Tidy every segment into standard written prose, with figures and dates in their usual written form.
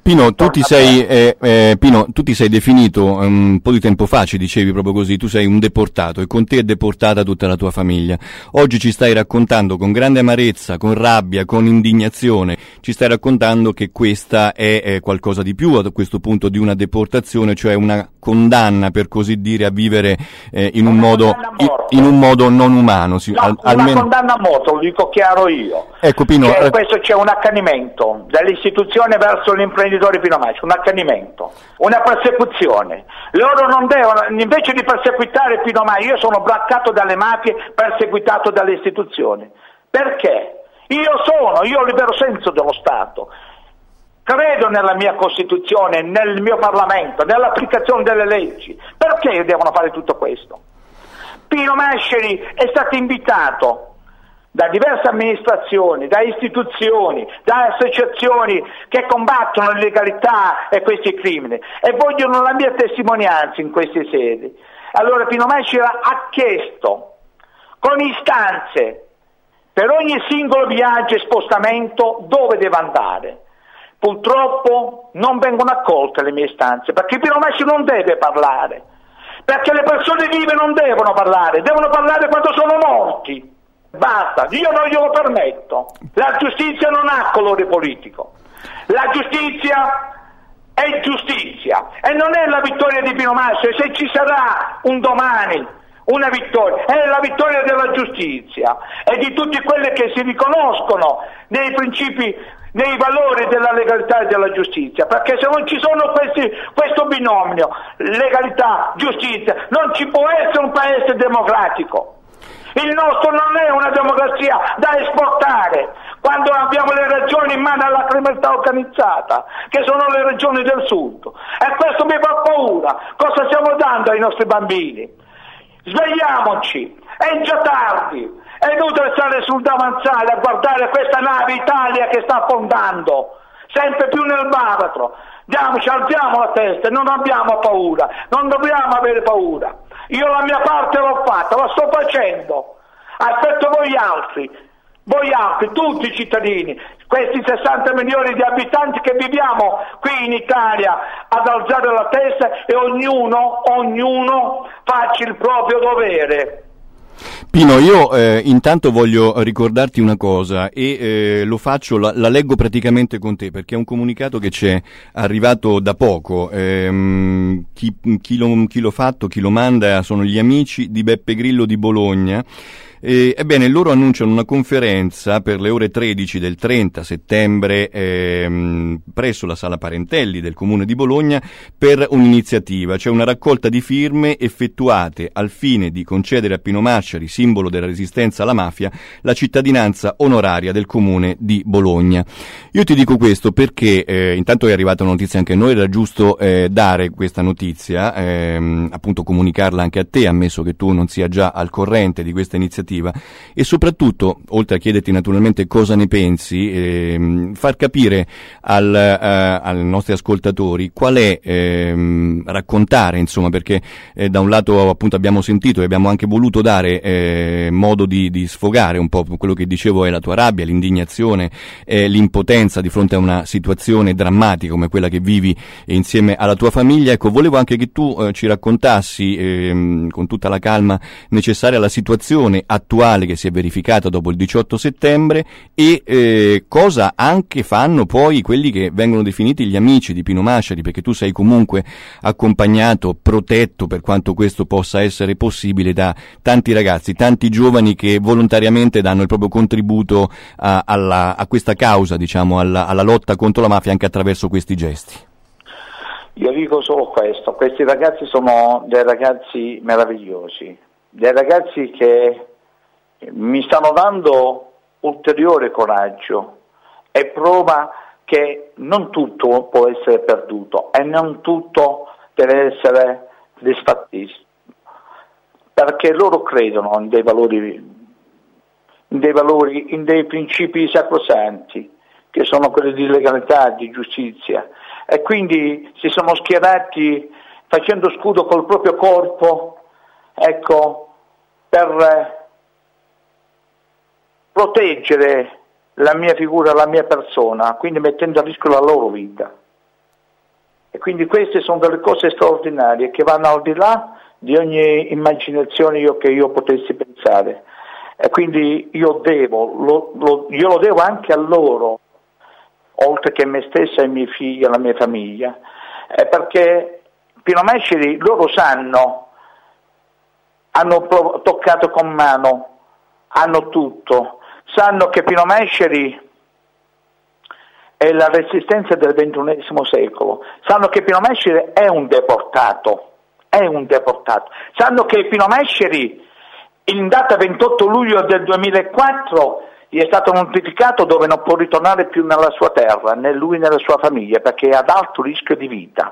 Pino, Pino, tu ti sei definito un po' di tempo fa, ci dicevi proprio così, tu sei un deportato e con te è deportata tutta la tua famiglia. Oggi ci stai raccontando con grande amarezza, con rabbia, con indignazione, ci stai raccontando che questa è qualcosa di più a questo punto di una deportazione, cioè una condanna, per così dire, a vivere in un modo non umano. Una condanna a morte, lo dico chiaro io. Ecco, Pino, questo c'è un accanimento dall'istituzione verso l'imprenditore Pino Masciari, un accanimento, una persecuzione. Loro non devono, invece di perseguitare Pino Masciari, io sono braccato dalle mafie, perseguitato dalle istituzioni. Perché? Io ho il libero senso dello Stato. Credo nella mia Costituzione, nel mio Parlamento, nell'applicazione delle leggi. Perché devono fare tutto questo? Pino Masciari è stato invitato da diverse amministrazioni, da istituzioni, da associazioni che combattono l'illegalità e questi crimini e vogliono la mia testimonianza in queste sedi. Allora Pino Masciari ha chiesto con istanze per ogni singolo viaggio e spostamento dove deve andare. Purtroppo non vengono accolte le mie istanze, perché Pino Masciari non deve parlare, perché le persone vive non devono parlare quando sono morti. Basta, io non glielo permetto. La giustizia non ha colore politico. La giustizia è giustizia e non è la vittoria di Pino Masciari. Se ci sarà un domani una vittoria, è la vittoria della giustizia e di tutti quelli che si riconoscono nei principi, nei valori della legalità e della giustizia, perché se non ci sono questo binomio legalità, giustizia, non ci può essere un paese democratico. Il nostro non è una democrazia da esportare quando abbiamo le regioni in mano alla criminalità organizzata, che sono le regioni del sud, e questo mi fa paura. Cosa stiamo dando ai nostri bambini? Svegliamoci, è già tardi, è inutile stare sul davanzale a guardare questa nave Italia che sta affondando sempre più nel baratro. Alziamo la testa, non abbiamo paura, non dobbiamo avere paura. Io la mia parte l'ho fatta, la sto facendo. Aspetto voi altri, tutti i cittadini, questi 60 milioni di abitanti che viviamo qui in Italia, ad alzare la testa e ognuno faccia il proprio dovere. Pino, io intanto voglio ricordarti una cosa e lo faccio, la leggo praticamente con te perché è un comunicato che ci è arrivato da poco. Chi lo manda sono gli amici di Beppe Grillo di Bologna. Ebbene, loro annunciano una conferenza per le ore 13 del 30 settembre presso la Sala Parentelli del Comune di Bologna per un'iniziativa, cioè una raccolta di firme effettuate al fine di concedere a Pino Masciari, simbolo della resistenza alla mafia, la cittadinanza onoraria del Comune di Bologna. Io ti dico questo perché intanto è arrivata una notizia anche a noi, era giusto dare questa notizia, appunto comunicarla anche a te, ammesso che tu non sia già al corrente di questa iniziativa, e soprattutto, oltre a chiederti naturalmente cosa ne pensi, far capire ai nostri ascoltatori qual è, raccontare, insomma, perché da un lato appunto abbiamo sentito e abbiamo anche voluto dare modo di sfogare un po' quello che dicevo è la tua rabbia, l'indignazione, l'impotenza di fronte a una situazione drammatica come quella che vivi insieme alla tua famiglia. Ecco, volevo anche che tu ci raccontassi con tutta la calma necessaria la situazione attuale che si è verificata dopo il 18 settembre e cosa anche fanno poi quelli che vengono definiti gli amici di Pino Masciari, perché tu sei comunque accompagnato, protetto per quanto questo possa essere possibile da tanti ragazzi, tanti giovani che volontariamente danno il proprio contributo a questa causa, diciamo, alla lotta contro la mafia anche attraverso questi gesti. Io dico solo questo, questi ragazzi sono dei ragazzi meravigliosi, dei ragazzi che mi stanno dando ulteriore coraggio e prova che non tutto può essere perduto e non tutto deve essere disfattisto, perché loro credono in dei valori, in dei principi sacrosanti che sono quelli di legalità, di giustizia, e quindi si sono schierati facendo scudo col proprio corpo, ecco, per proteggere la mia figura, la mia persona, quindi mettendo a rischio la loro vita. E quindi queste sono delle cose straordinarie che vanno al di là di ogni immaginazione che io potessi pensare. E quindi io lo devo anche a loro, oltre che a me stessa, ai miei figli, alla mia famiglia, perché Pino Masciari, loro sanno, hanno toccato con mano, hanno tutto, sanno che Pino Masciari è la resistenza del XXI secolo, sanno che Pino Masciari è un deportato, sanno che Pino Masciari in data 28 luglio del 2004 gli è stato notificato dove non può ritornare più nella sua terra, né lui né la sua famiglia, perché è ad alto rischio di vita,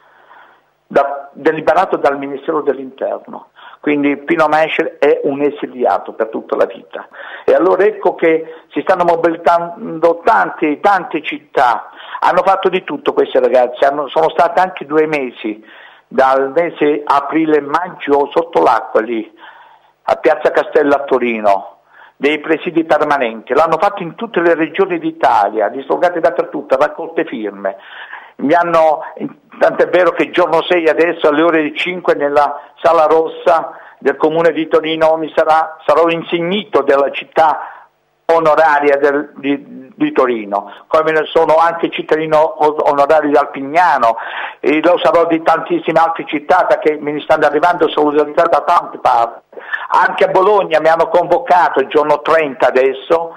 deliberato dal Ministero dell'Interno. Quindi Pino Masciari è un esiliato per tutta la vita. E allora ecco che si stanno mobilitando tante città, hanno fatto di tutto questi ragazzi, sono state anche 2 mesi, dal mese aprile-maggio sotto l'acqua lì, a Piazza Castello a Torino, dei presidi permanenti, l'hanno fatto in tutte le regioni d'Italia, dislocati dappertutto, raccolte firme. Tant'è vero che il giorno 6 adesso alle ore 5 nella Sala Rossa del Comune di Torino sarò insignito della città onoraria di Torino, come ne sono anche cittadino onorario di Alpignano, e lo sarò di tantissime altre città, perché mi stanno arrivando solidarietà da tante parti. Anche a Bologna mi hanno convocato il giorno 30 adesso,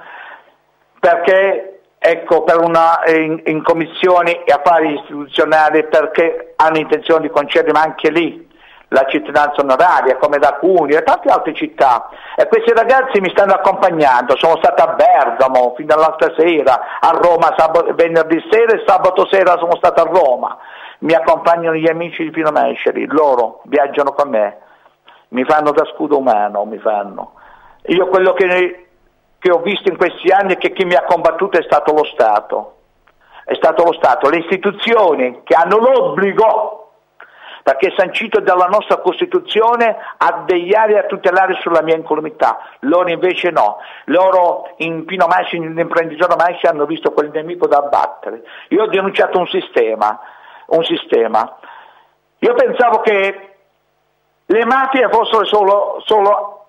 perché per in commissioni e affari istituzionali, perché hanno intenzione di concedermi anche lì la cittadinanza onoraria, come da Cuneo e tante altre città. E questi ragazzi mi stanno accompagnando, sono stato a Bergamo fino all'altra sera, a Roma venerdì sera e sabato sera sono stato a Roma. Mi accompagnano gli amici di Pino Masciari, loro viaggiano con me, mi fanno da scudo umano, Io quello che ho visto in questi anni è che chi mi ha combattuto è stato lo Stato, le istituzioni che hanno l'obbligo, perché è sancito dalla nostra Costituzione, a vegliare e a tutelare sulla mia incolumità. Loro invece no, loro in Pino Masciari, nell'imprenditore Masciari, hanno visto quel nemico da abbattere. Io ho denunciato un sistema. Io pensavo che le mafie fossero solo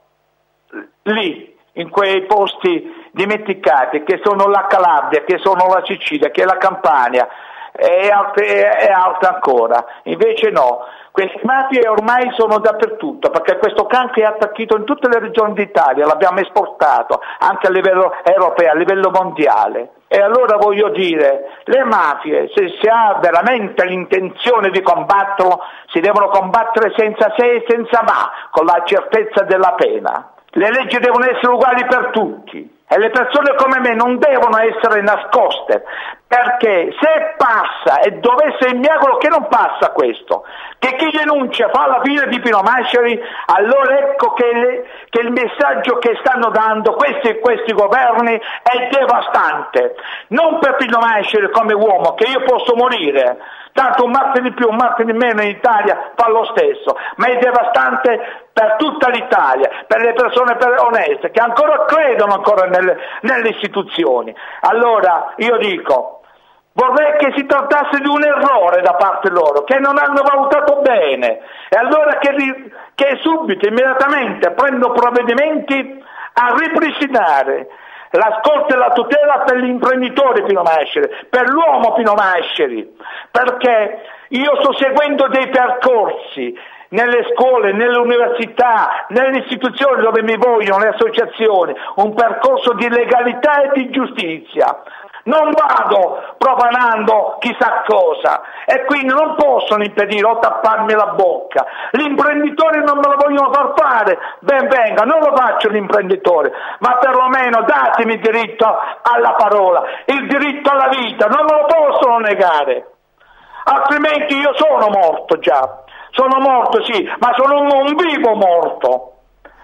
lì, in quei posti dimenticati, che sono la Calabria, che sono la Sicilia, che è la Campania, e altre ancora. Invece no, queste mafie ormai sono dappertutto, perché questo cancro è attaccato in tutte le regioni d'Italia, l'abbiamo esportato anche a livello europeo, a livello mondiale. E allora voglio dire, le mafie, se si ha veramente l'intenzione di combatterlo, si devono combattere senza se e senza ma, con la certezza della pena. Le leggi devono essere uguali per tutti. E le persone come me non devono essere nascoste, perché se passa, e mi auguro che non passa questo, che chi denuncia fa la fine di Pino Masciari, allora ecco che il messaggio che stanno dando questi governi è devastante. Non per Pino Masciari come uomo, che io posso morire, tanto un martire di più, un martire di meno in Italia fa lo stesso, ma è devastante per tutta l'Italia, per le persone oneste, che ancora credono nelle istituzioni. Allora io dico, vorrei che si trattasse di un errore da parte loro, che non hanno valutato bene, e allora che subito, immediatamente prendo provvedimenti a ripristinare l'ascolto e la tutela per l'imprenditore Pino Masciari, per l'uomo Pino Masciari, perché io sto seguendo dei percorsi nelle scuole, nelle università, nelle istituzioni dove mi vogliono, le associazioni, un percorso di legalità e di giustizia. Non vado profanando chissà cosa, e quindi non possono impedire o tapparmi la bocca. Gli imprenditori non me lo vogliono far fare, ben venga, non lo faccio l'imprenditore, ma perlomeno datemi il diritto alla parola, il diritto alla vita, non me lo possono negare, altrimenti io sono morto già. Sono morto sì, ma sono un vivo morto.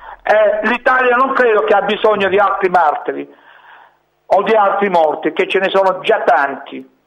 L'Italia non credo che ha bisogno di altri martiri o di altri morti, che ce ne sono già tanti.